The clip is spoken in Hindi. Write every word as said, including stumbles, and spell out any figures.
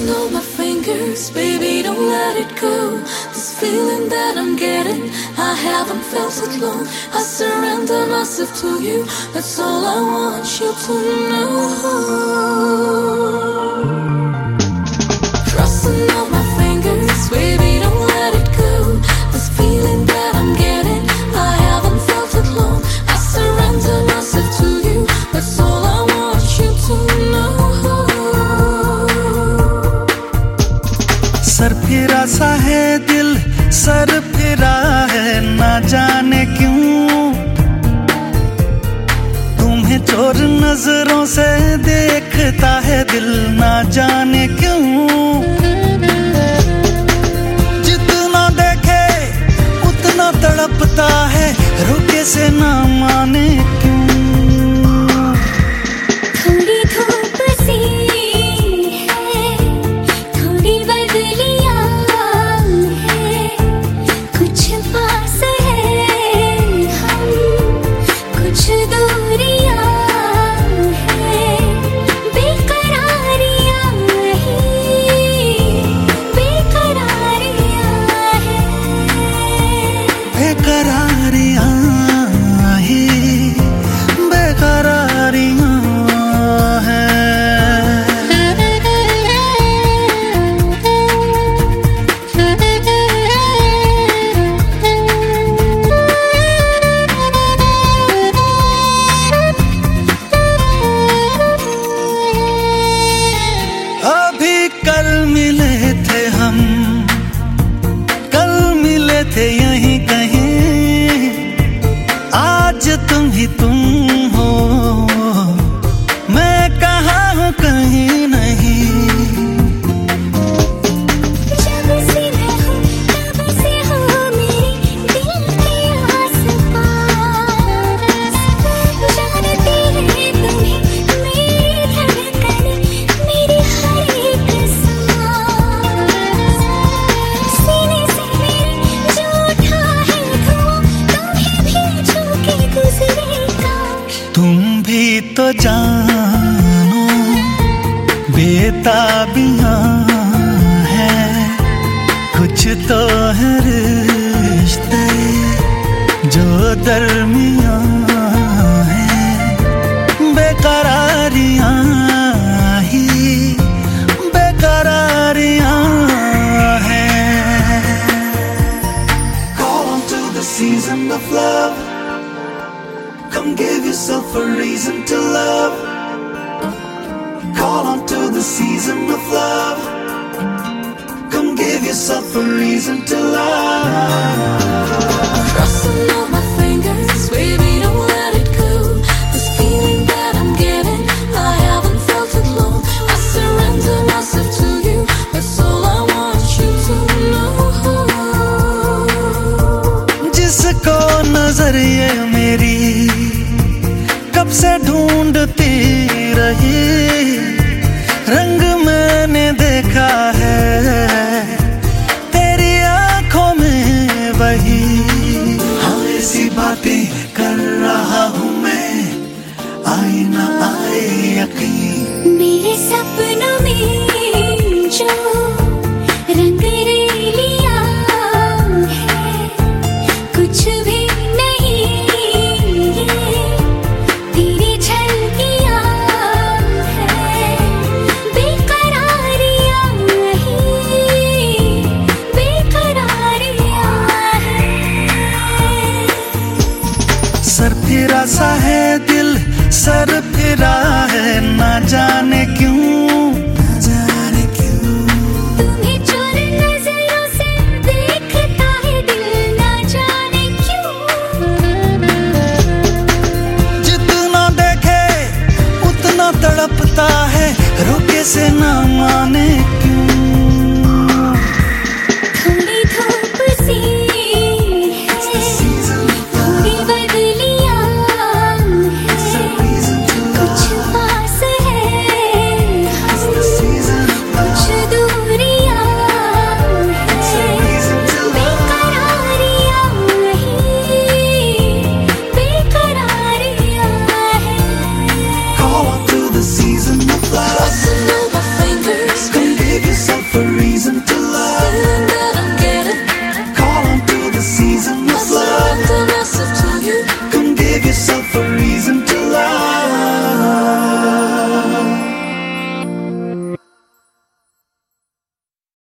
Crossing all my fingers, baby, don't let it go. This feeling that I'm getting, I haven't felt it long. I surrender myself to you, that's all I want you to know. Crossing all my fingers, baby, don't let it go. This feeling that I'm getting, I haven't felt it long. I surrender myself to you, that's all I want you to know. सर फिरा सा है दिल, सर फिरा है ना जाने क्यों। तुम्हें चोर नजरों से देखता है दिल, ना जाने क्यों। जितना देखे उतना तड़पता है, रुके से ना माने क्यों। थोड़ी धूप सी है, थोड़ी बदलियां है, कुछ पास है हम, कुछ दूरियां है, बेकरारियां ही, बेकरारियां है, बेकरारियां ही, बेकरारियां कल मिले थे हम, कल मिले थे यहीं कहीं, आज तुम ही तुम हो, मैं कहाँ हूँ कहीं नहीं। जब से मैं हूँ तब से हो मेरे दिल के आस-पास, जानती है तुम्हें मेरी धड़कन, मेरी हर एक सांस, सीने से मेरे जो उठा है धुआं, तुम्हें भी छू के गुजरेगा। तुम भी तो जानो बेताबियां हैं, कुछ तो है रिश्ते जो दरमियां हैं, बेकरारियां ही, बेकरारियां हैं। Call on to the season of love, come give yourself a reason to love. Call on to the season of love, come give yourself a reason to love. Crossing all my fingers, baby, don't let it go. This feeling that I'm getting, I haven't felt it long. I surrender myself to you, that's all I want you to know. जिसको नजर ये मेरी कब से ढूंढती रही, रंग मैंने देखा है तेरी आंखों में वही। हाँ ऐसी बातें कर रहा हूँ मैं, आए ना आए यकीन। मेरे सपनों में जो रंग रेलियां है, कुछ भी नहीं ये तेरी झलकियां है, बेकरारियां ही, बेकरारियां है। सर फिरा सा है दिल, सर फिरा है ना जाने क्यों।